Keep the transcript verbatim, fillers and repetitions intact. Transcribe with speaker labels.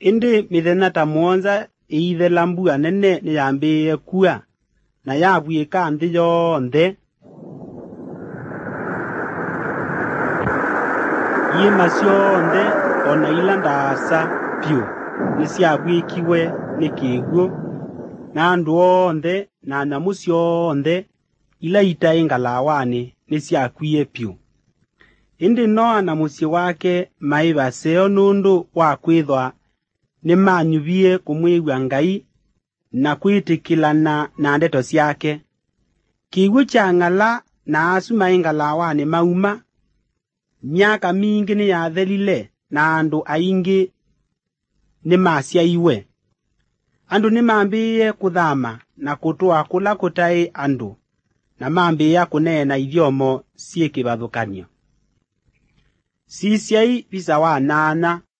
Speaker 1: indi mithenya ta muonza iithela mbua nene ni yambiie kua na yabwika nthi yonthe. Iima cionthe ona ila ndaasa piu ni ciabwikiwe ni kiguo na andu onthe na nyamu cionthe ila itai ngalawani ni ciakwie piu. Indi Noa na musyi wake maivaseo nundu wa kwithwa ni manyuvie kumwigua Ngai na kwitikilana na ndeto ciake. Kiguo cha ng'ala na asu mai ngalawani mauma, myaka mingi ni yathelile na andu aingi ni masyaiwe. Andu ni mambiie kuthama na kutua kula kutai andu na mambiia kuneena ithyomo siekivathukanio. Sisiai visa wa nana